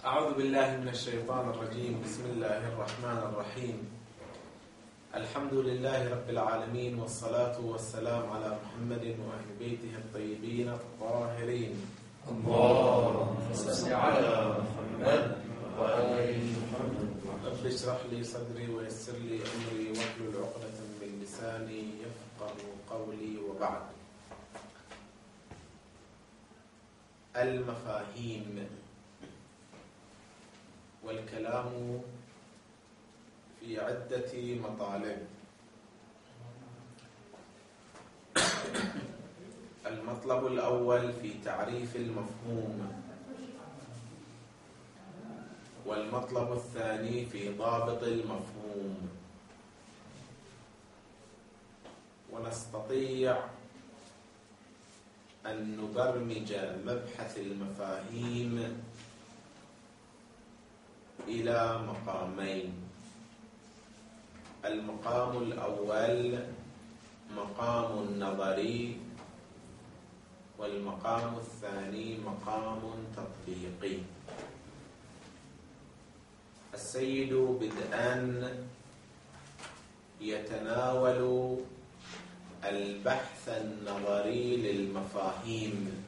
أعوذ بالله من الشيطان الرجيم. بسم الله الرحمن الرحيم. الحمد لله رب العالمين، والصلاة والسلام على محمد وأهل بيته الطيبين الطاهرين. اللهم صل على محمد وآل محمد. رب اشرح لي صدري ويسر لي أمري واحلل عقدة من لساني يفقه قولي. وبعد. المفاهيم والكلام في عدة مطالب. المطلب الأول في تعريف المفهوم، والمطلب الثاني في ضابط المفهوم. ونستطيع أن نبرمج مبحث المفاهيم إلى مقامين. المقام الأول مقام نظري، والمقام الثاني مقام تطبيقي. السيد بدءا يتناول البحث النظري للمفاهيم،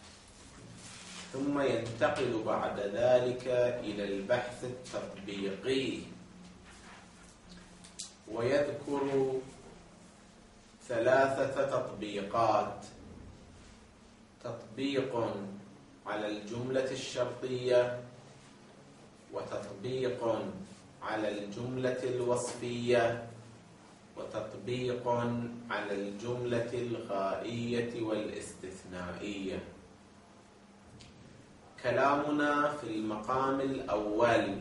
ثم ينتقل بعد ذلك إلى البحث التطبيقي، ويذكر ثلاثة تطبيقات: تطبيق على الجملة الشرطية، وتطبيق على الجملة الوصفية، وتطبيق على الجملة الغائية والاستثنائية. كلامنا في المقام الأول،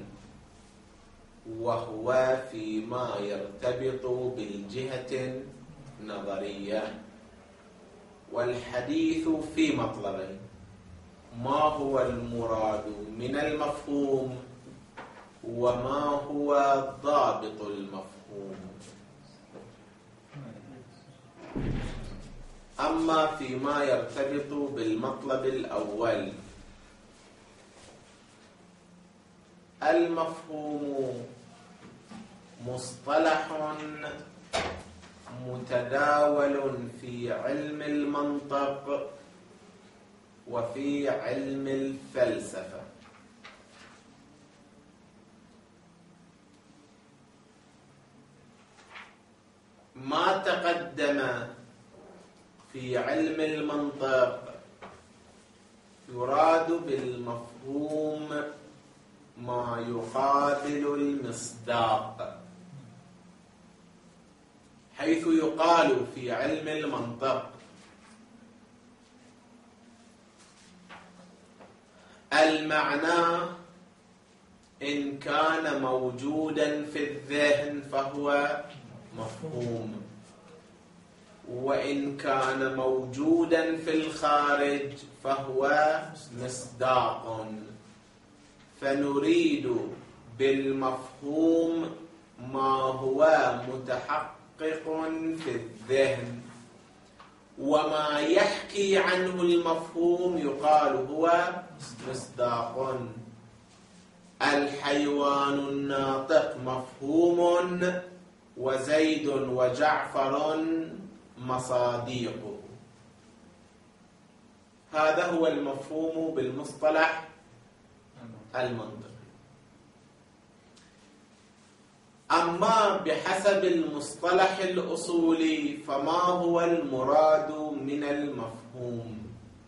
وهو فيما يرتبط بالجهة النظرية، والحديث في مطلبين: ما هو المراد من المفهوم، وما هو ضابط المفهوم. أما فيما يرتبط بالمطلب الأول، المفهوم مصطلح متداول في علم المنطق وفي علم الفلسفة. ما تقدم في علم المنطق يراد بالمفهوم ما يقابل المصداق، حيث يقال في علم المنطق المعنى إن كان موجودا في الذهن فهو مفهوم، وإن كان موجودا في الخارج فهو مصداق. فنريد بالمفهوم ما هو متحقق في الذهن، وما يحكي عنه المفهوم يقال هو مصداق. الحيوان الناطق مفهوم، وزيد وجعفر مصاديق. هذا هو المفهوم بالمصطلح المنطقي. أما بحسب المصطلح الأصولي فما هو المراد من المفهوم؟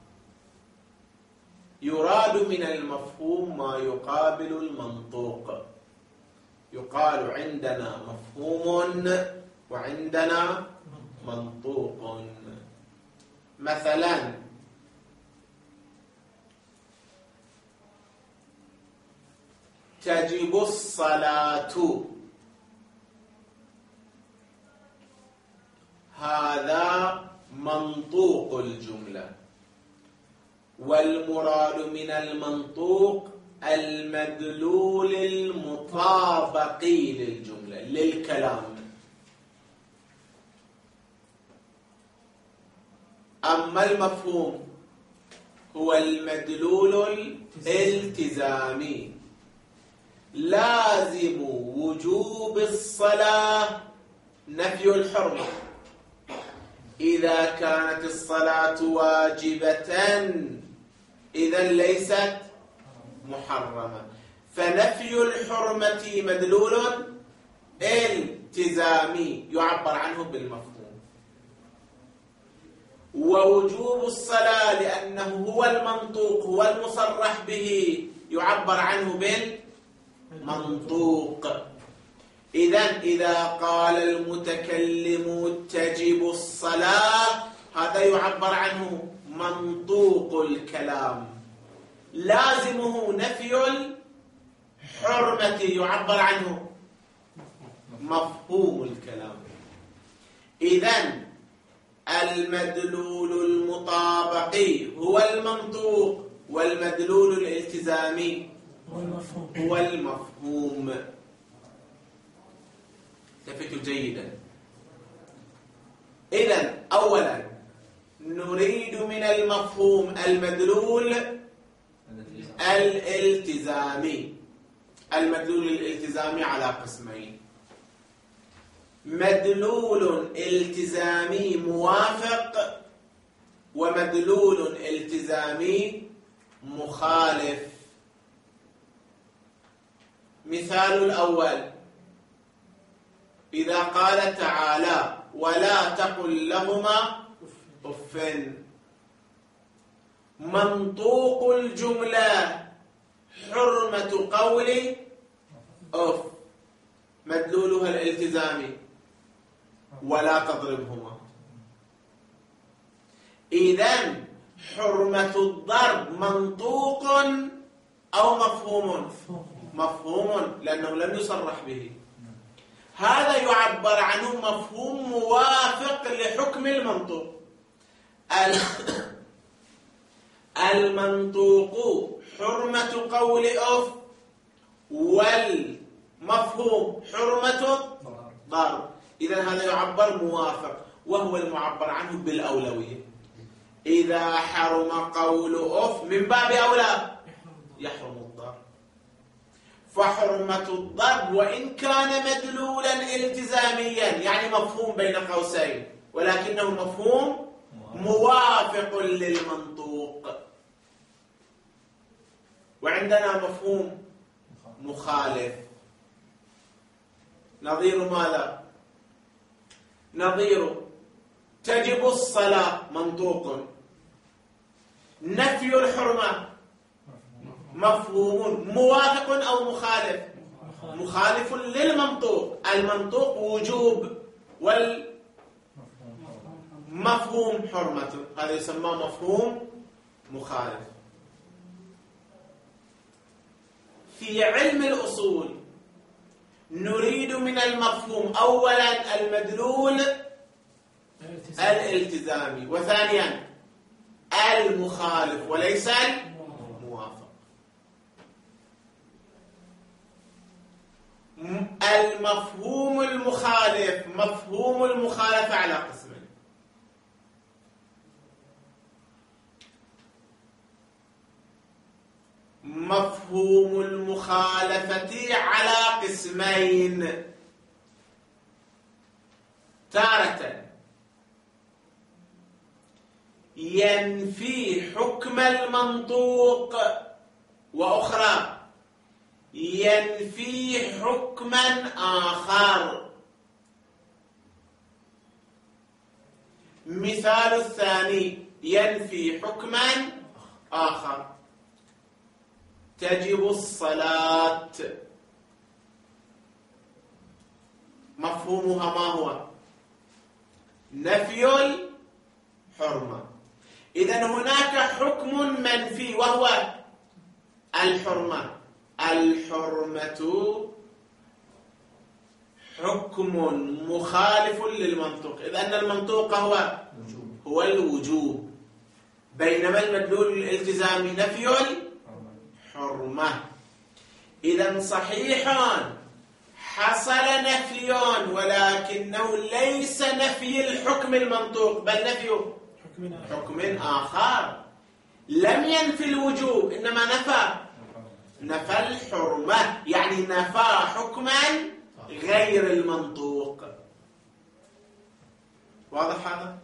يراد من المفهوم ما يقابل المنطوق. يقال عندنا مفهوم وعندنا منطوق. مثلا تجب الصلاة، هذا منطوق الجملة. والمراد من المنطوق المدلول المطابقي للجملة، للكلام. أما المفهوم هو المدلول الالتزامي، لازم وجوب الصلاة نفي الحرمة. إذا كانت الصلاة واجبة إذن ليست محرمة. فنفي الحرمة مدلول التزامي يعبر عنه بالمفهوم، ووجوب الصلاة لأنه هو المنطوق هو المصرح به يعبر عنه بالمنطوق. إذن إذا قال المتكلم تجب الصلاة هذا يعبر عنه منطوق الكلام. لازمه نفي الحرمة يعبر عنه مفهوم الكلام. إذن المدلول المطابقي هو المنطوق والمدلول الالتزامي هو المفهوم. التفتوا جيدا. إذن أولا نريد من المفهوم المدلول الالتزامي. المدلول الالتزامي على قسمين: مدلول التزامي موافق ومدلول التزامي مخالف. مثال الأول: إذا قال تعالى ولا تقل لهما أف، منطوق الجملة حرمة قول أف، مدلولها الالتزامي ولا تضربهما. إذن حرمة الضرب منطوق أو مفهوم؟ مفهوم لأنه لم يصرح به. هذا يعبر عنه مفهوم موافق لحكم المنطوق. المنطوق حرمة قول أف والمفهوم حرمة ضرب. إذن هذا يعبر موافق وهو المعبر عنه بالأولوية. إذا حرم قول أف من باب أولى يحرم الضرب. فحرمة الضرب وإن كان مدلولا التزاميا يعني مفهوم بين قوسين ولكنه مفهوم موافق للمنطوق. وعندنا مفهوم مخالف. نظير ماذا؟ نظير تجب الصلاة منطوق، نفي الحرمة مفهوم موافق أو مخالف؟ مخالف للمنطوق. المنطوق وجوب والمفهوم حرمة، هذا يسمى مفهوم مخالف. في علم الأصول نريد من المفهوم أولا المدلول الالتزامي وثانيا المخالف وليس الموافق. المفهوم المخالف مفهوم المخالفة على قسمين: مفهوم المخالفة على قسمين، تارة ينفي حكم المنطوق وأخرى ينفي حكما آخر. مثال الثاني ينفي حكما آخر: تجب الصلاة، مفهومها ما هو؟ نفي الحرمة. إذن هناك حكم منفي وهو الحرمة. الحرمة حكم مخالف للمنطوق، إذ أن المنطوق هو الوجوب، بينما المدلول الالتزامي نفي الحرمة. إذن صحيحا حصل نفي ولكنه ليس نفي الحكم المنطوق بل نفي حكم آخر. لم ينفي الوجوب إنما نفى الحرمة، يعني نفى حكما غير المنطوق. واضح هذا؟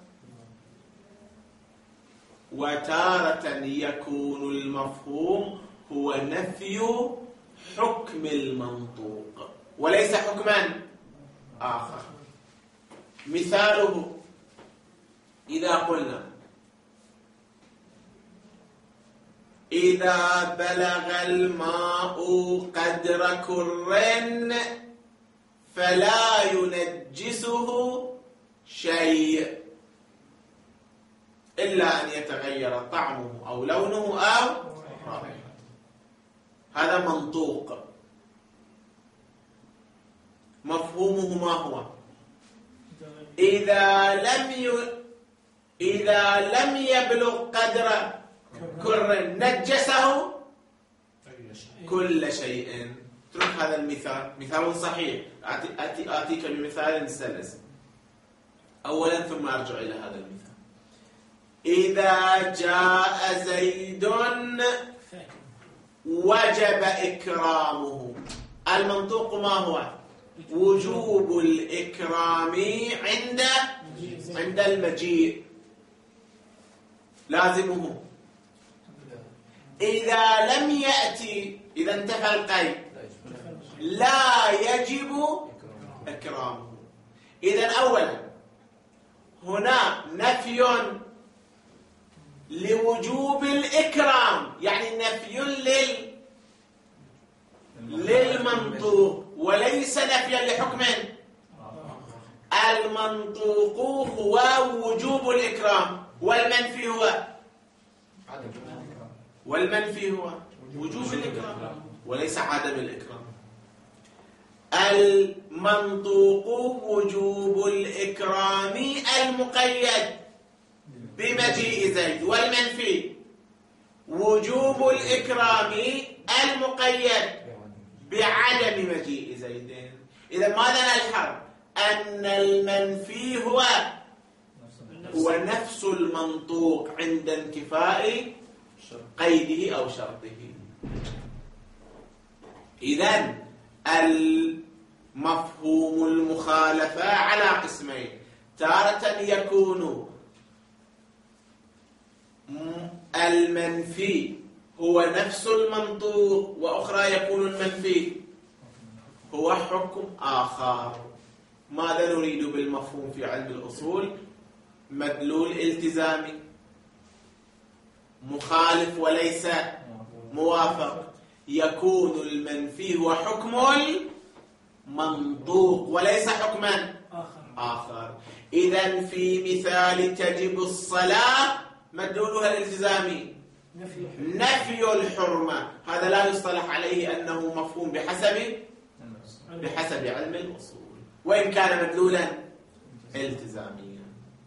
وتارة يكون المفهوم هو نفي حكم المنطوق وليس حكما آخر. مثاله إذا قلنا إذا بلغ الماء قدر كر فلا ينجسه شيء إلا أن يتغير طعمه أو لونه أو رائحته. هذا منطوق. مفهومه ما هو؟ إذا لم يبلغ قدر كر نجسه كل شيء. اترك هذا المثال، مثال صحيح. آتيك بمثال سلس أولا ثم أرجع إلى هذا المثال. إذا جاء زيد وجب إكرامه. المنطوق ما هو؟ وجوب الإكرام عند المجيء، لازمه. إذا لم يأتي، إذا انتفى القيد، لا يجب إكرامه. إذن أولا هنا نفي لوجوب الإكرام، يعني نفي للمنطوق وليس نفيا لحكم. المنطوق هو وجوب الإكرام والمنفي هو وجوب الإكرام وليس عدم الإكرام. المنطوق وجوب الإكرام المقيد بمجيء زيد، والمنفي وجوب الإكرام المقيد بعدم مجيء زيد. إذا ماذا نلحظ؟ أن المنفي هو نفس المنطوق عند انتفاء قيده أو شرطه. إذن المفهوم المخالفة على قسمين: تارة يكون المنفي هو نفس المنطوق، وأخرى يكون المنفي هو حكم آخر. ماذا نريد بالمفهوم في علم الأصول؟ مدلول التزامي، مخالف وليس موافق. يكون المنفي هو حكم المنطوق وليس حكما آخر. إذن في مثال تجب الصلاة مدلولها الالتزامي نفي الحرمة، هذا لا يصطلح عليه أنه مفهوم بحسب علم الأصول، وإن كان مدلولا التزاميا.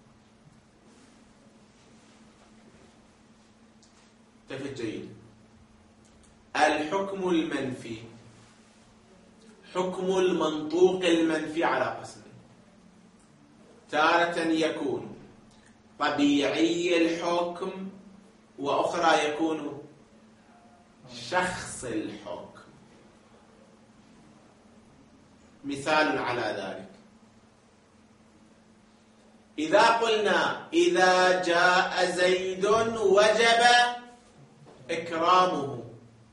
تفت جيد. الحكم المنفي، حكم المنطوق المنفي على قسمين: تارة يكون طبيعي الحكم، وأخرى يكون شخص الحكم. مثال على ذلك: إذا قلنا إذا جاء زيد وجب إكرامه.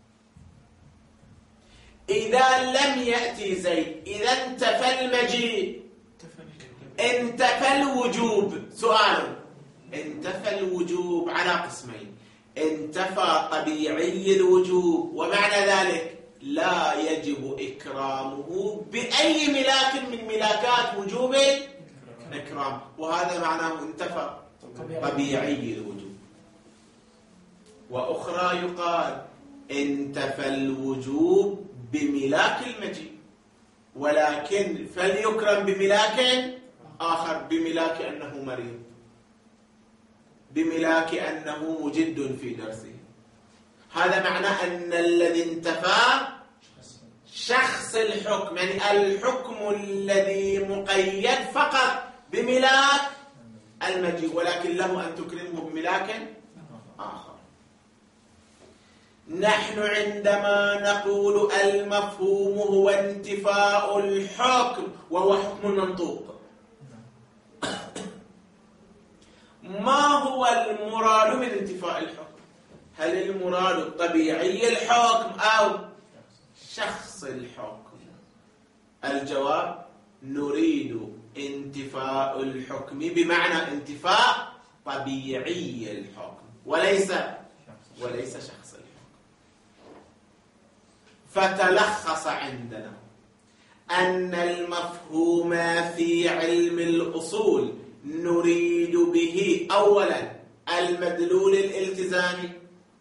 إذا لم يأتي زيد، إذا انتفى المجيء، انتفى الوجوب. سؤال: انتفى الوجوب على قسمين: انتفى طبيعي الوجوب، ومعنى ذلك لا يجب إكرامه بأي ملاك من ملاكات وجوب الإكرام، وهذا معناه انتفى طبيعي الوجوب. وأخرى يقال انتفى الوجوب بملاك المجيء، ولكن فليكرم بملاك آخر، بملاك أنه مريض، بملاك أنه مجد في درسه. هذا معناه أن الذي انتفى شخص الحكم، يعني الحكم الذي مقيد فقط بملاك المجيء، ولكن له أن تكرمه بملاك آخر. نحن عندما نقول المفهوم هو انتفاء الحكم وهو حكم المنطوق، ما هو المراد من انتفاء الحكم؟ هل المراد طبيعي الحكم أو شخص الحكم؟ الجواب: نريد انتفاء الحكم بمعنى انتفاء طبيعي الحكم وليس شخص الحكم. فتلخص عندنا أن المفهوم في علم الأصول نريد به أولا المدلول الالتزامي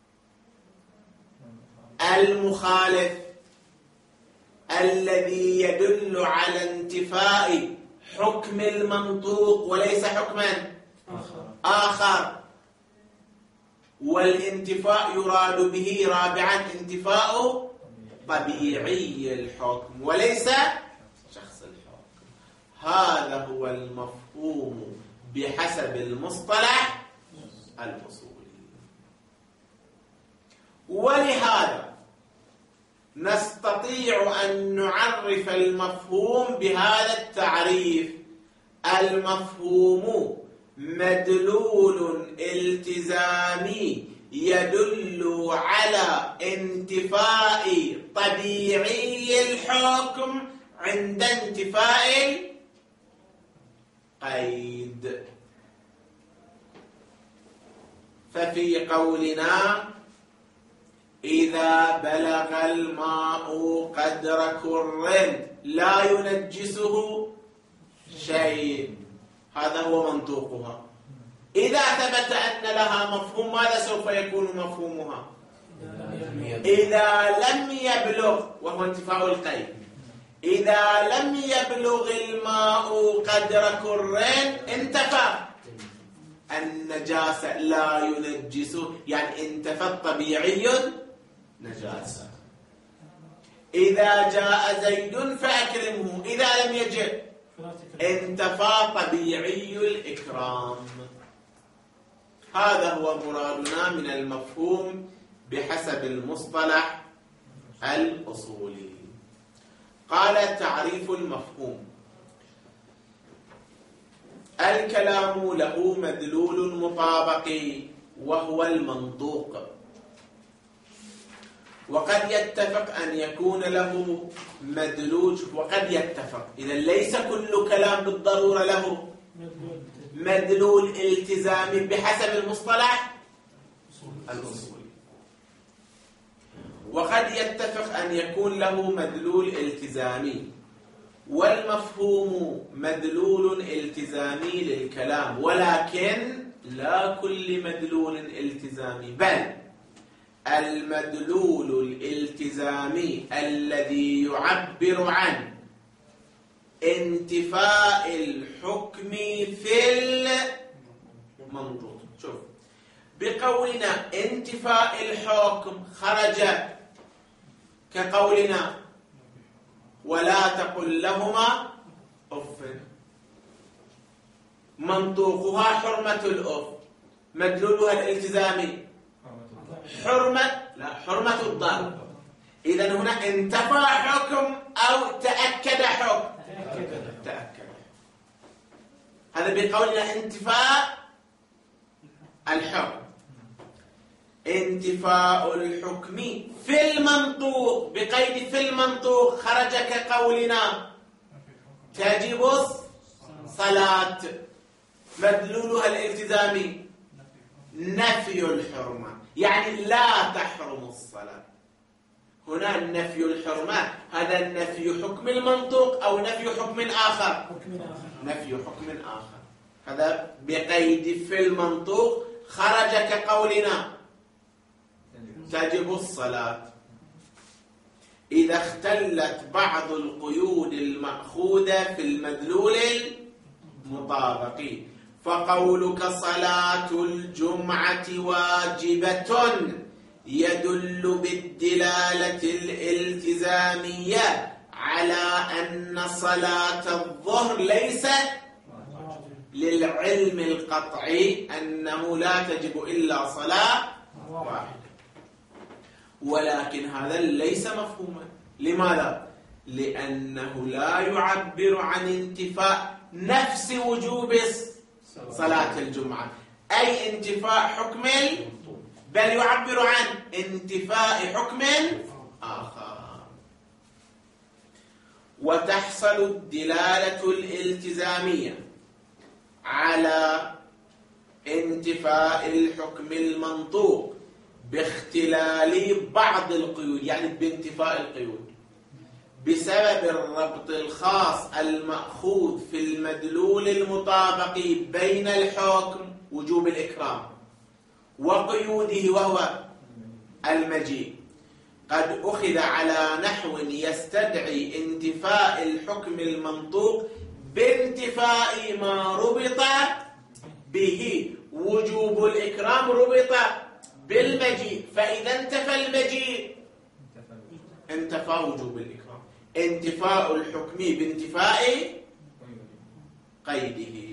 المخالف الذي يدل على انتفاء حكم المنطوق وليس حكما آخر، والانتفاء يراد به رابعا انتفاء طبيعي الحكم وليس شخص الحكم. هذا هو المفهوم بحسب المصطلح الأصولي. ولهذا نستطيع أن نعرف المفهوم بهذا التعريف: المفهوم مدلول التزامي يدل على انتفاء طبيعي الحكم عند انتفاء القيد. ففي قولنا إذا بلغ الماء قدر كر لا ينجسه شيء، هذا هو منطوقها. إذا ثبت أن لها مفهوم ماذا سوف يكون مفهومها؟ إذا لم يبلغ، وهو انتفاء القيد، إذا لم يبلغ الماء قدر كر انتفى النجاسة لا ينجسه، يعني انتفى الطبيعي نجاسة. إذا جاء زيد فأكرمه، إذا لم يجئ انتفى طبيعي الإكرام. هذا هو مرادنا من المفهوم بحسب المصطلح الأصولي. قال: تعريف المفهوم: الكلام له مدلول مطابق وهو المنطوق، وقد يتفق أن يكون له مدلول، وقد يتفق، إذا ليس كل كلام بالضرورة له مدلول التزامي بحسب المصطلح الأصولي، وقد يتفق أن يكون له مدلول التزامي. والمفهوم مدلول التزامي للكلام، ولكن لا كل مدلول التزامي، بل المدلول الالتزامي الذي يعبر عن انتفاء الحكم في المنطوق. شوف، بقولنا انتفاء الحكم خرج كقولنا ولا تقل لهما أف، منطوقها حرمة الأف، مدلولها الالتزامي حرمة الضرب. إذن هنا انتفى حكم أو تأكد حكم؟ تأكد. هذا بقولنا انتفاء الحكم. انتفاء الحكم في المنطوق، بقيد في المنطوق، خرج كقولنا تجب الصلاة، مدلولها الالتزامي نفي الحرمة، يعني لا تحرم الصلاة. هنا النفي الحرمة، هذا النفي حكم المنطوق أو نفي حكم آخر؟ نفي حكم آخر. هذا بقيد في المنطوق خرج كقولنا تجب الصلاة. إذا اختلت بعض القيود المأخوذة في المدلول المطابق، فقولك صلاة الجمعة واجبة يدل بالدلالة الالتزامية على أن صلاة الظهر ليست للعلم القطعي أنه لا تجب إلا صلاة واحدة. ولكن هذا ليس مفهوما. لماذا؟ لأنه لا يعبر عن انتفاء نفس وجوب صلاة الجمعة، أي انتفاء حكم، بل يعبر عن انتفاء حكم آخر. وتحصل الدلالة الالتزامية على انتفاء الحكم المنطوق باختلال بعض القيود، يعني بانتفاء القيود، بسبب الربط الخاص المأخوذ في المدلول المطابق بين الحكم وجوب الإكرام وقيوده وهو المجيء، قد أخذ على نحو يستدعي انتفاء الحكم المنطوق بانتفاء ما ربط به وجوب الإكرام ربط بالمجيء، فإذا انتفى المجيء انتفى وجوب الإكرام، انتفاء الحكم بانتفاء قيده.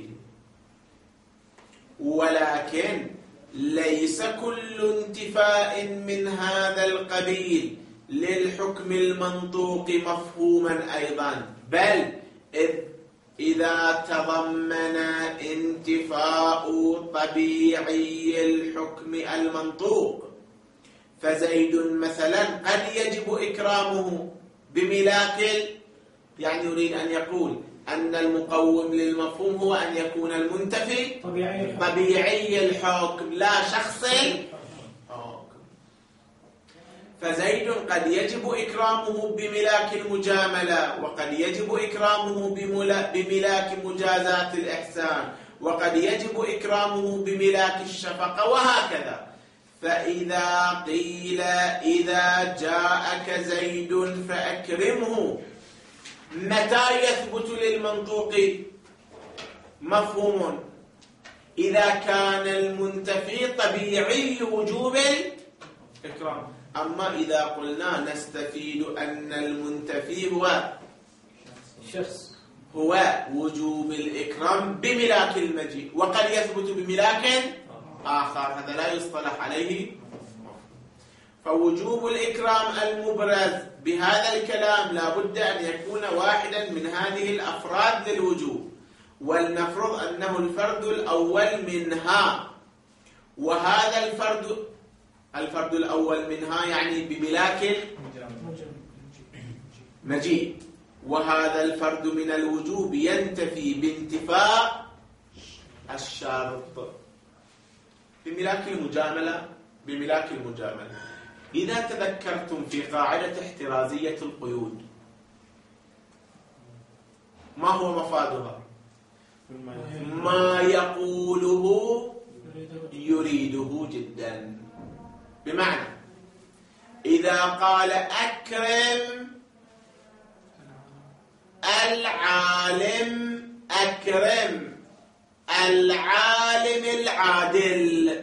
ولكن ليس كل انتفاء من هذا القبيل للحكم المنطوق مفهوما أيضا، بل إذا تضمن انتفاء طبيعي الحكم المنطوق، فزيد مثلا قد يجب إكرامه بملاك، يعني يريد أن يقول أن المقوم للمفهوم هو أن يكون المنتفي طبيعي الحكم لا شخص الحكم، فزيد قد يجب إكرامه بملاك المجاملة، وقد يجب إكرامه بملاك مجازات الإحسان، وقد يجب إكرامه بملاك الشفقة، وهكذا. فإذا قيل إذا جاءك زيد فأكرمه، متى يثبت للمنطوق مفهوم؟ إذا كان المنتفي طبيعي وجوب الإكرام. أما إذا قلنا نستفيد أن المنتفي هو وجوب الإكرام بملاك المجيء، وقد يثبت بملاك آخر، هذا لا يصطلح عليه. فوجوب الإكرام المبرز بهذا الكلام لا بد أن يكون واحدا من هذه الأفراد للوجوب، ولنفرض أنه الفرد الأول منها، وهذا الفرد الأول منها يعني بملاك مجيء، وهذا الفرد من الوجوب ينتفي بانتفاء الشرط بملاك المجاملة. إذا تذكرتم في قاعدة احترازية القيود، ما هو مفادها؟ ما يقوله يريده جدا. بمعنى إذا قال أكرم العالم، أكرم العالم العادل،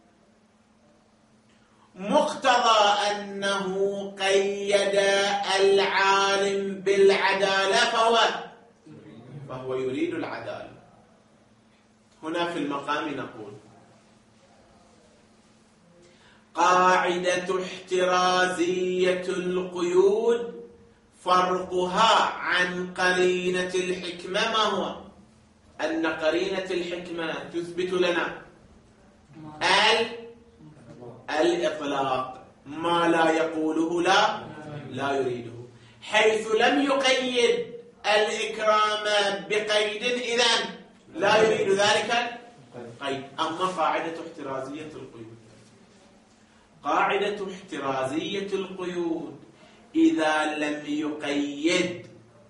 مقتضى أنه قيد العالم بالعدالة فهو يريد العدالة. هنا في المقام نقول قاعدة احترازية القيود فرقها عن قرينة الحكمة ما هو؟ أن قرينة الحكمة تثبت لنا الإطلاق، ما لا يقوله لا يريده، حيث لم يقيد الإكرام بقيد إذن لا يريد ذلك القيد. أما قاعدة احترازية القيود، قاعدة احترازية القيود إذا لم يقيد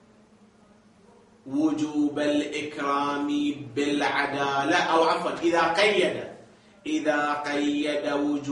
وجوب الإكرام بالعدالة، أو عفوا إذا قيد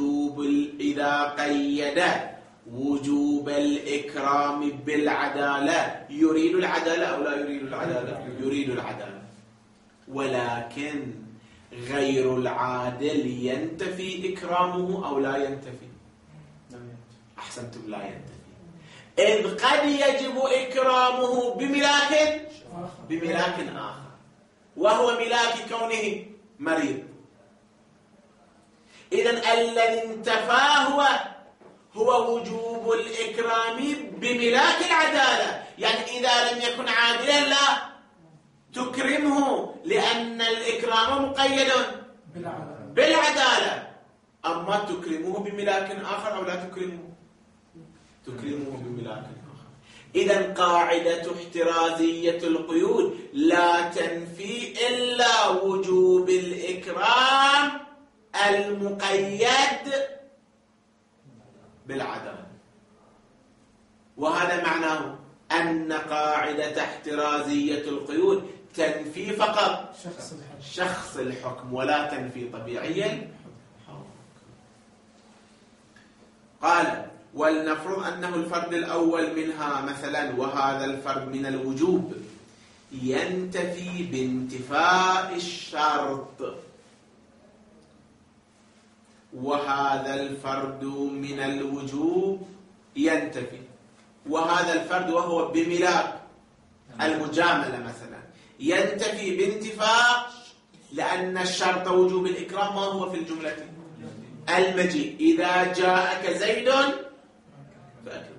وجوب الإكرام بالعدالة، يريد العدالة أو لا يريد العدالة؟ يريد العدالة. ولكن غير العادل ينتفي إكرامه أو لا ينتفي؟ أحسنتم، لا ينتفي، إذ قد يجب إكرامه بملاك آخر، وهو ملاك كونه مريض. إذن الذي انتفى هو وجوب الإكرام بملاك العدالة. يعني إذا لم يكن عادلا لا تكرمه، لأن الإكرام مقيد بالعدالة. أما تكرمه بملاك آخر أو لا تكرمه؟ تكرمه بملاك آخر. إذن قاعدة احترازية القيود لا تنفي إلا وجوب الإكرام المقيد بالعدالة. وهذا معناه أن قاعدة احترازية القيود تنفي فقط شخص الحكم ولا تنفي طبيعي. قال ولنفرض أنه الفرد الأول منها مثلا، وهذا الفرد من الوجوب ينتفي بانتفاء الشرط، وهذا الفرد من الوجوب ينتفي، وهذا الفرد وهو بملاك المجاملة مثلا ينتفي بانتفاء، لأن الشرط وجوب الإكرام ما هو في الجملة؟ المجيء. إذا جاءك زيد فأكرم.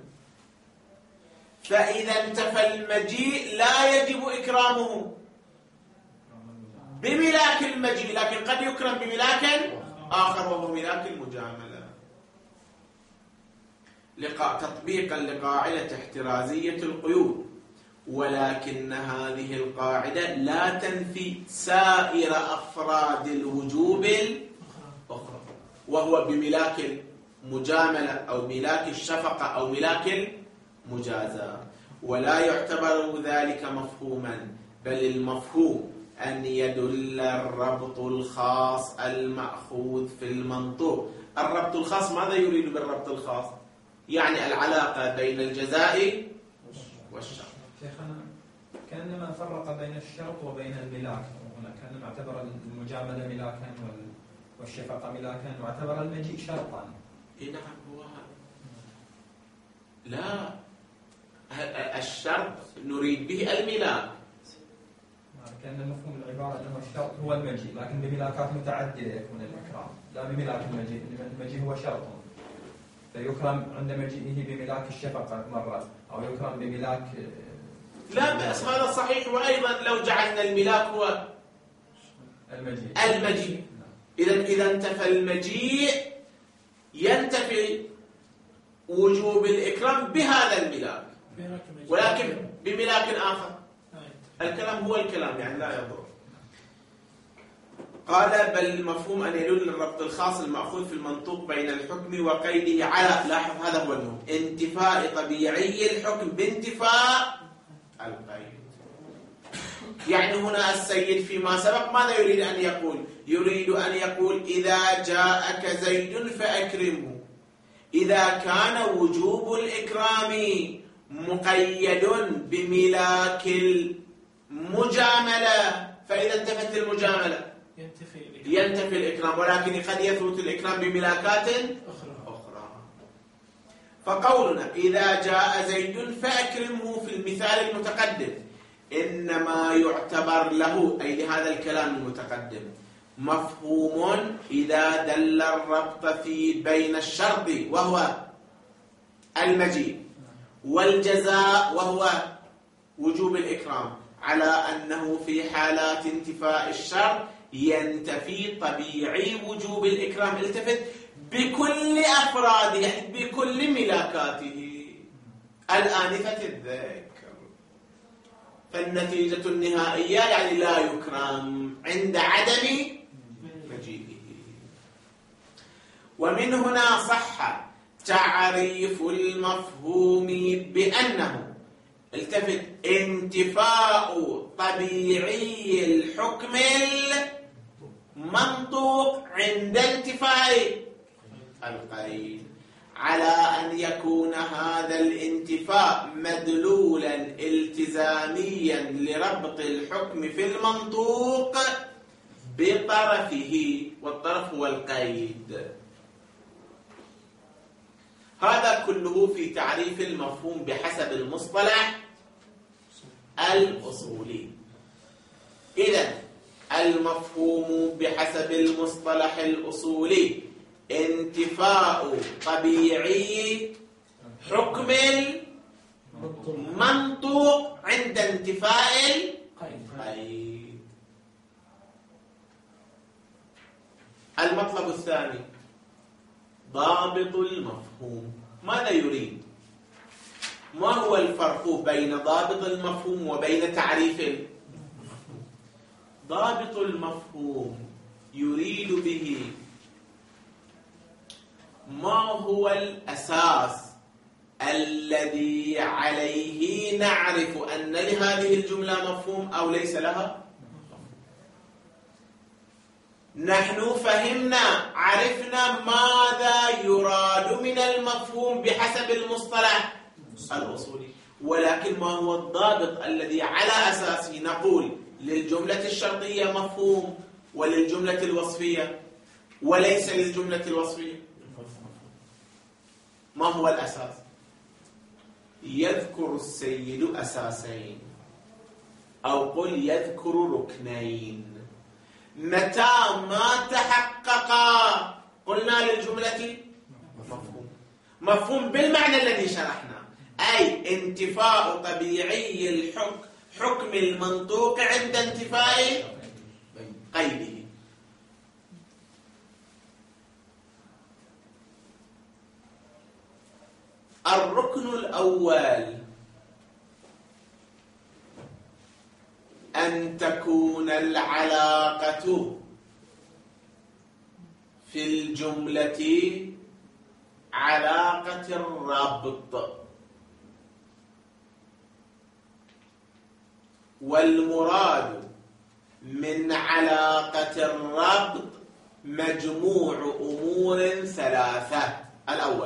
فإذا انتفى المجيء لا يجب إكرامه بملاك المجيء، لكن قد يكرم بملاك آخر وهو ملاك المجاملة. تطبيقا لقاعدة احترازية القيود، ولكن هذه القاعدة لا تنفي سائر أفراد الوجوب الأخرى، وهو بملاك المجاملة أو ملاك الشفقة أو ملاك المجازاة. ولا يعتبر ذلك مفهوما، بل المفهوم أن يدل الربط الخاص المأخوذ في المنطوق. الربط الخاص ماذا يريد بالربط الخاص؟ يعني العلاقة بين الجزاء والشرط. شيخنا كأنما فرق بين الشرط وبين الملاك، هنا كأنما اعتبر المجاملة ملاكا والشفقة ملاكا، واعتبر المجيء شرطا. نعم هو لا، الشرط نريد به الملاك. كأن مفهوم العبارة أنه الشرط هو المجيء، لكن بملاكات متعددة يكون الإكرام، لا بملاك المجيء. المجيء هو شرط، فيكرم عند مجيئه بملاك الشفقة مرة، أو يكرم بملاك لا بأس، هذا صحيح. وأيضا لو جعلنا الملاك هو المجيء إذا انتفى المجيء ينتفي وجوب الإكرام بهذا الملاك، ولكن بملاك آخر. الكلام هو الكلام، يعني لا يضر. قال بل مفهوم أن يدل الربط الخاص المأخوذ في المنطوق بين الحكم وقيده على، لاحظ هذا هو المهم، انتفاء طبيعي الحكم بانتفاء القيد. يعني هنا السيد فيما سبق ماذا يريد أن يقول؟ يريد أن يقول إذا جاءك زيد فأكرمه. إذا كان وجوب الإكرام مقيد بملاك المجاملة، فإذا انتفت المجاملة ينتفي الإكرام، ولكن قد يثبت الإكرام بملاكات أخرى. فقولنا إذا جاء زيد فأكرمه في المثال المتقدم إنما يعتبر له، أي لهذا الكلام المتقدم، مفهوم إذا دل الربط في بين الشرط وهو المجيء والجزاء وهو وجوب الإكرام على أنه في حالات انتفاء الشرط ينتفي طبيعي وجوب الإكرام. التفت بكل أفراده، يعني بكل ملاكاته الآنفة الذكر. فالنتيجة النهائية يعني لا يكرم عند عدم مجيئه. ومن هنا صح تعريف المفهوم بأنه، التفت، انتفاء طبيعي الحكم المنطوق عند انتفاء القيد، على أن يكون هذا الانتفاء مدلولا التزاميا لربط الحكم في المنطوق بطرفه، والطرف هو القيد. هذا كله في تعريف المفهوم بحسب المصطلح الأصولي. إذن المفهوم بحسب المصطلح الأصولي انتفاء طبيعي حكم المنطوق عند انتفاء القيد. المطلب الثاني ضابط المفهوم. ماذا يريد؟ ما هو الفرق بين ضابط المفهوم وبين تعريف المفهوم؟ ضابط المفهوم يريد به ما هو الأساس الذي عليه نعرف أن لهذه الجملة مفهوم أو ليس لها. نحن فهمنا، عرفنا ماذا يراد من المفهوم بحسب المصطلح الأصولي، ولكن ما هو الضابط الذي على أساسه نقول للجملة الشرطية مفهوم وللجملة الوصفية وليس للجملة الوصفية؟ ما هو الأساس؟ يذكر السيد أساسين، أو قل يذكر ركنين. متى ما تحققا قلنا للجملة مفهوم بالمعنى الذي شرحنا، أي انتفاء طبيعي الحكم المنطوق عند انتفاء قيده. الركن الأول أن تكون العلاقة في الجملة علاقة الربط، والمراد من علاقة الربط مجموع أمور ثلاثة. الأول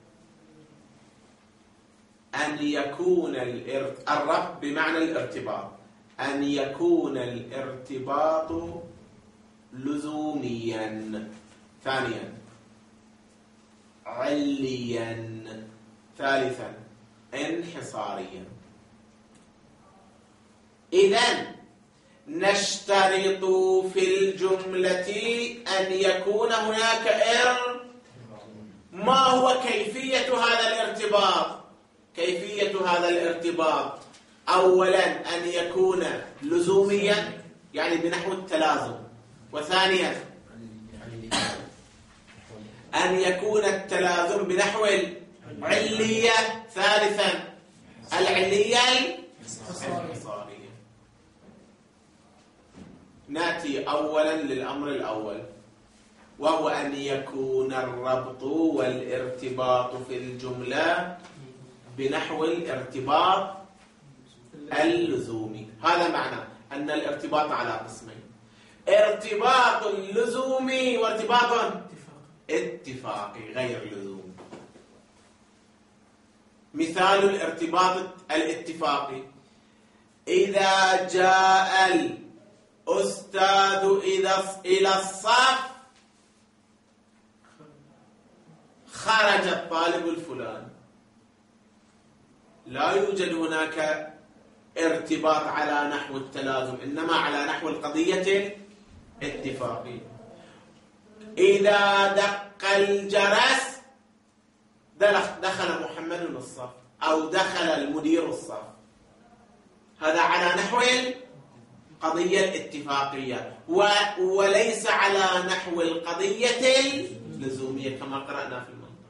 أن يكون الربط بمعنى الارتباط، أن يكون الارتباط لزوميا. ثانيا عليا. ثالثا انحصاريا. إذن نشترط في الجملة أن يكون هناك ما هو كيفية هذا الارتباط؟ كيفية هذا الارتباط أولا أن يكون لزوميا يعني بنحو التلازم، وثانيا أن يكون التلازم بنحو العلية، ثالثا العلية الانحصارية. نأتي أولا للأمر الأول، وهو أن يكون الربط والارتباط في الجملة بنحو الارتباط اللزومي. هذا معنى أن الارتباط على قسمين: ارتباط لزومي وارتباط اتفاقي غير لزومي. مثال الارتباط الاتفاقي: إذا جاء الأستاذ إلى الصف خرج الطالب الفلاني. لا يوجد هناك ارتباط على نحو التلازم، إنما على نحو القضية الاتفاقية. إذا دق الجرس دخل محمد الصف أو دخل المدير الصف، هذا على نحو القضية الاتفاقية وليس على نحو القضية اللزومية كما قرأنا في المنطق.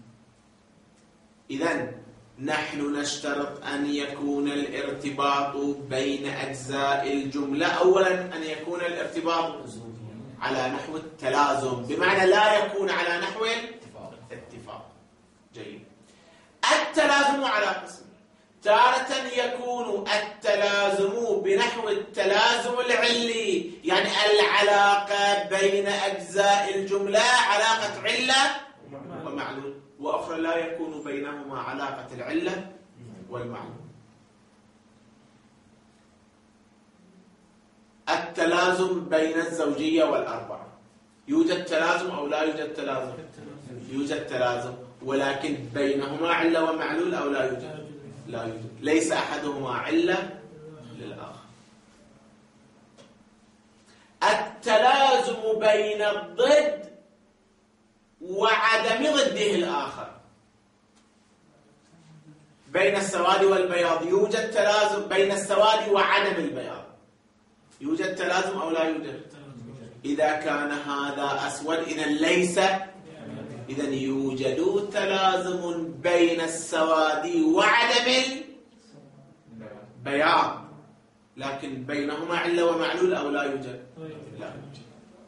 إذن نحن نشترط أن يكون الارتباط بين أجزاء الجملة أولا أن يكون الارتباط على نحو التلازم، بمعنى لا يكون على نحو الاتفاق. جيد. التلازم على قسم: تارة يكون التلازم بنحو التلازم العلي، يعني العلاقة بين أجزاء الجملة علاقة علة ومعلول، وأخرى لا يكون بينهما علاقة العلة والمعلول. التلازم بين الزوجية والأربعة: يوجد تلازم أو لا يوجد تلازم؟ يوجد تلازم، ولكن بينهما علة ومعلول أو لا يوجد؟ لا يوجد، ليس أحدهما علة للآخر. التلازم بين الضد وعدم ضده الآخر. بين السواد والبياض يوجد تلازم، بين السواد وعدم البياض يوجد تلازم أو لا يوجد؟ إذا كان هذا أسود إذا ليس، إذا يوجد تلازم بين السواد وعدم البياض، لكن بينهما علة ومعلول أو لا يوجد؟ لا يوجد.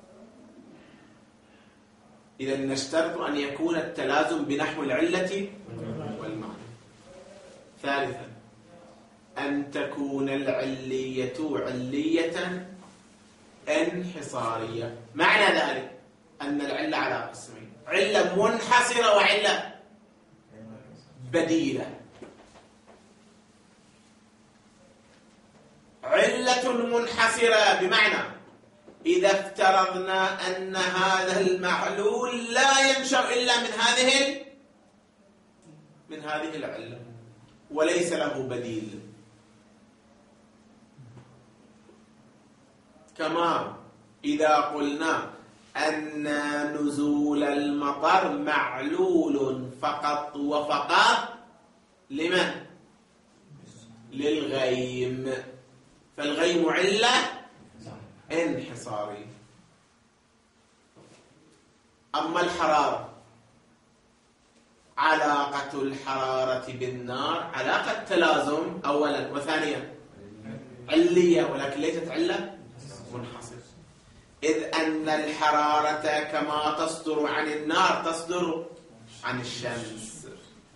إذا نشترط أن يكون التلازم بنحو العلة والمعنى. ثالثا أن تكون العلية علية انحصارية. معنى ذلك أن العلة على قسمين: علة منحصرة وعلة بديلة. علة منحصرة بمعنى إذا افترضنا أن هذا المعلول لا ينشأ إلا من هذه العلة وليس له بديل، كما إذا قلنا أن نزول المطر معلول فقط وفقط لمن؟ للغيم، فالغيم علة انحصاري. أما الحرارة، علاقة الحرارة بالنار علاقة تلازم أولا، وثانيا علية ولكن ليست علة منحصرة، إذ أن الحرارة كما تصدر عن النار تصدر عن الشمس.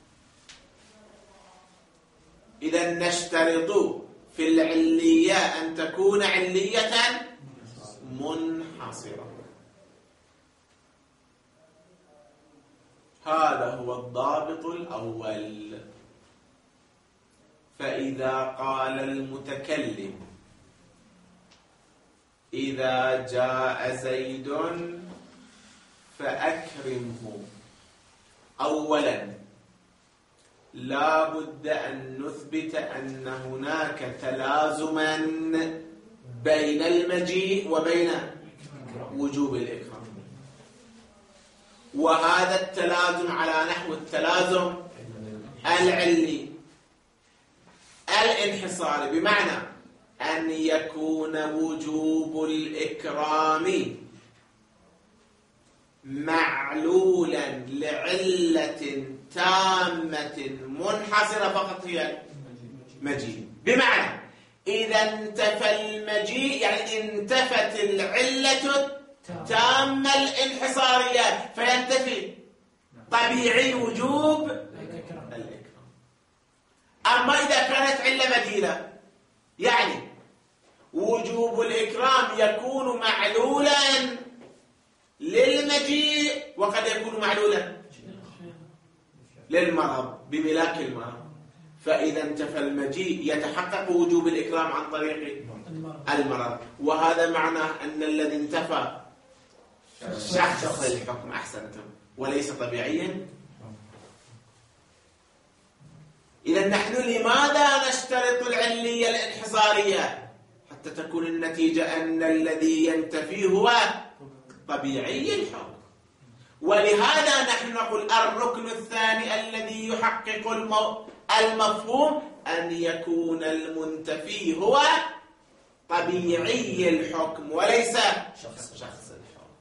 إذا نشترط في العلية أن تكون علية منحصرة. هذا هو الضابط الأول. فإذا قال المتكلم إذا جاء زيد فأكرمه، أولا لا بد أن نثبت أن هناك تلازما بين المجيء وبين وجوب الإكرام، وهذا التلازم على نحو التلازم العلي الانحصاري، بمعنى أن يكون وجوب الإكرام معلولا لعلة تامة منحصرة فقط هي مجيء. بمعنى إذا انتفى المجيء يعني انتفت العلة تامة الانحصارية، فينتفي طبيعي وجوب الإكرام. أما إذا كانت علة بديلة يعني وجوب الإكرام يكون معلولا للمجيء وقد يكون معلولا للمرض بملاك المرض، فإذا انتفى المجيء يتحقق وجوب الإكرام عن طريق المرض، وهذا معناه أن الذي انتفى شخص الحكم، أحسنتم، وليس طبيعيا. إذا نحن لماذا نشترط العلية الانحصارية؟ حتى تكون النتيجة أن الذي ينتفي هو طبيعي الحكم. ولهذا نحن نقول الركن الثاني الذي يحقق المفهوم أن يكون المنتفي هو طبيعي الحكم وليس شخص الحكم.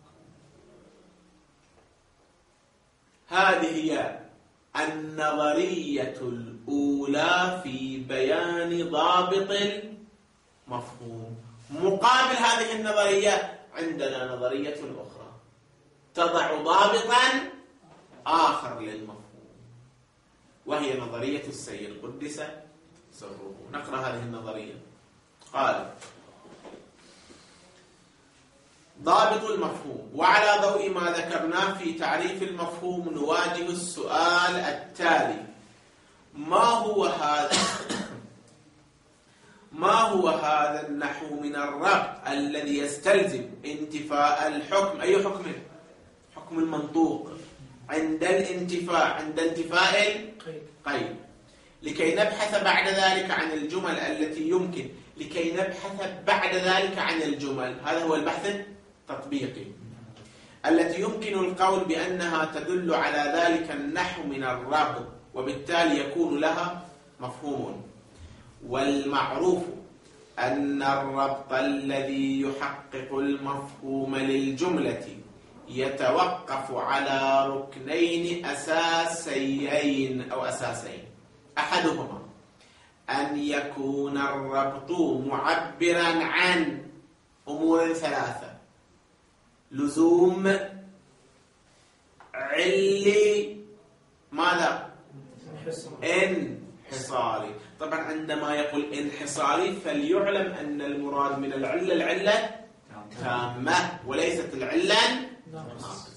هذه هي النظرية الأولى في بيان ضابط المفهوم. مقابل هذه النظرية عندنا نظرية أخرى تضع ضابطا آخر للمفهوم، وهي نظرية السيد قدس سره. نقرأ هذه النظرية. قال: ضابط المفهوم. وعلى ضوء ما ذكرناه في تعريف المفهوم نواجه السؤال التالي: ما هو هذا النحو من الربط الذي يستلزم انتفاء الحكم؟ أي حكم؟ حكم المنطوق عند انتفاء القيد، لكي نبحث بعد ذلك عن الجمل التي يمكن، لكي نبحث بعد ذلك عن الجمل. هذا هو البحث التطبيقي. التي يمكن القول بأنها تدل على ذلك النحو من الربط، وبالتالي يكون لها مفهوم. والمعروف أن الربط الذي يحقق المفهوم للجملة يتوقف على ركنين أساسيين أو أساسين. أحدهما أن يكون الربط معبرا عن أمور ثلاثة: لزوم، علي، ماذا؟ انحصاري. طبعا عندما يقول انحصاري فليعلم أن المراد من العلة تامة وليست العلة ناقصة.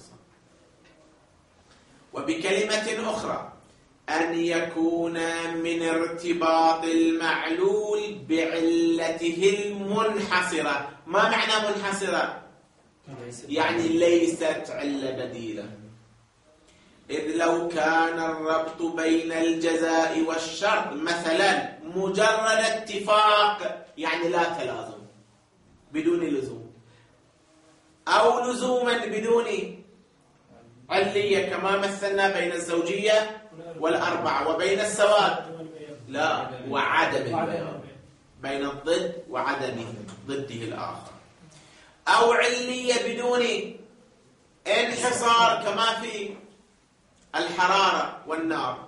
وبكلمة أخرى أن يكون من ارتباط المعلول بعلته المنحصرة. ما معنى منحصرة؟ يعني ليست علة بديلة. إذ لو كان الربط بين الجزاء والشرط مثلا مجرد اتفاق، يعني لا تلازم بدون لزوم، أو لزوما بدون علية كما مثلنا بين الزوجية والأربعة، وبين السواد لا وعدم البيان، بين الضد وعدمه ضده الآخر، أو علية بدون انحصار كما في الحرارة والنار.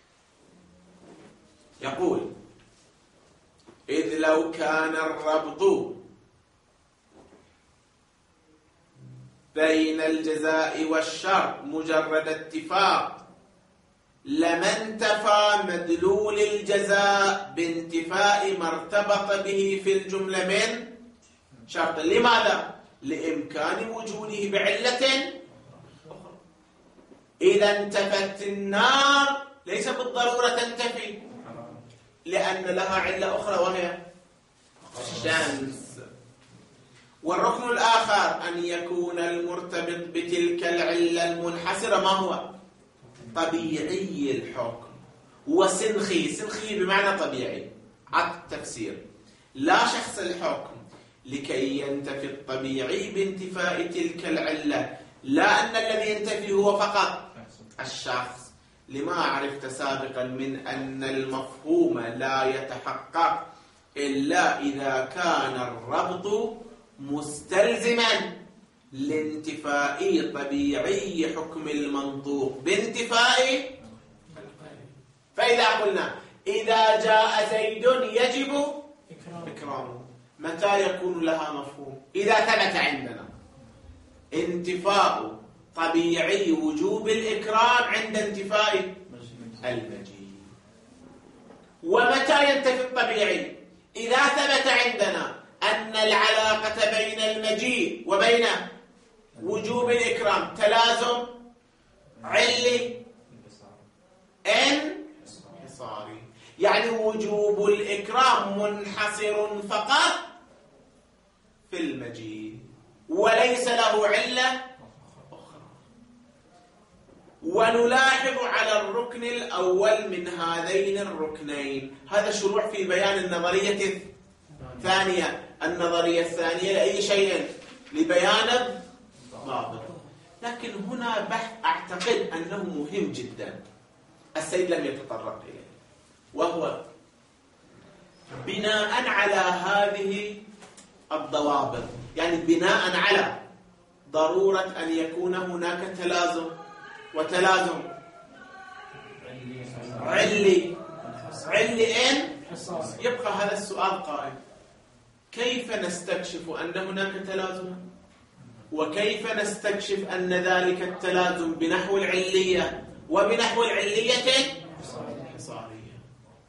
يقول إذ لو كان الربط بين الجزاء والشرط مجرد اتفاق لما انتفى مدلول الجزاء بانتفاء ما ارتبط به في الجملة من شرط. لماذا؟ لإمكان وجوده بعلة. إذا انتفت النار ليس بالضرورة تنتفي، لأن لها علة أخرى وهي الشمس. والركن الآخر أن يكون المرتبط بتلك العلة المنحصرة ما هو؟ طبيعي الحكم وسنخي. سنخي بمعنى طبيعي. عطف تفسير: لا شخص الحكم لكي ينتفي الطبيعي بانتفاء تلك العلة، لا أن الذي ينتفي هو فقط الشخص، لما عرفت سابقا من أن المفهوم لا يتحقق إلا إذا كان الربط مستلزما لانتفاء طبيعي حكم المنطوق بانتفاء. فإذا قلنا إذا جاء زيد يجب إكرامه، متى يكون لها مفهوم؟ إذا ثبت عندنا انتفاء طبيعي وجوب الإكرام عند انتفاء المجيء. ومتى ينتفي الطبيعي؟ إذا ثبت عندنا أن العلاقة بين المجيء وبين وجوب الإكرام تلازم علي انحصاري، يعني وجوب الإكرام منحصر فقط في المجيء وليس له علة أخرى. ونلاحظ على الركن الأول من هذين الركنين، هذا شروع في بيان النظرية الثانية. النظرية الثانية لأي شيء؟ لبيان الضابط. لكن هنا بحث أعتقد أنه مهم جدا السيد لم يتطرق إليه، وهو بناء على هذه الضوابط، يعني بناء على ضرورة أن يكون هناك تلازم، وتلازم علي إن يبقى هذا السؤال قائم: كيف نستكشف أن هناك تلازم؟ وكيف نستكشف أن ذلك التلازم بنحو العلية وبنحو العلية الحصارية؟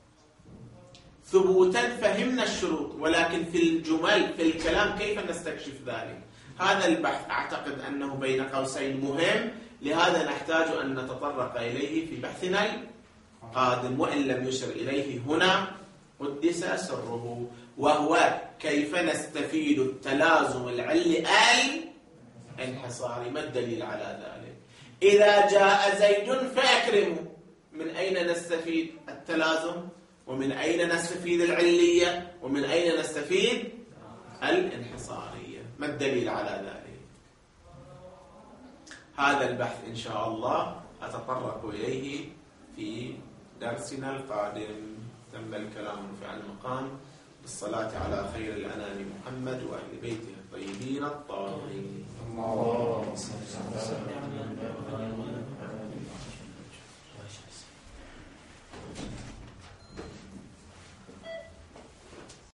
ثبوتا فهمنا الشروط، ولكن في الجمل في الكلام كيف نستكشف ذلك؟ هذا البحث أعتقد أنه بين قوسين مهم، لهذا نحتاج أن نتطرق إليه في بحثنا القادم، وإن لم يشر إليه هنا قدس سره، وهو كيف نستفيد التلازم العلي الانحصاري. ما الدليل على ذلك؟ إذا جاء زيد فأكرمه، من أين نستفيد التلازم؟ ومن أين نستفيد العلية؟ ومن أين نستفيد الانحصارية؟ ما الدليل على ذلك؟ هذا البحث إن شاء الله أتطرق إليه في درسنا القادم. تم الكلام في المقام بالصلاة على خير الأنام محمد وأهل بيته الطيبين الطاهرين. اللهم صل على محمد.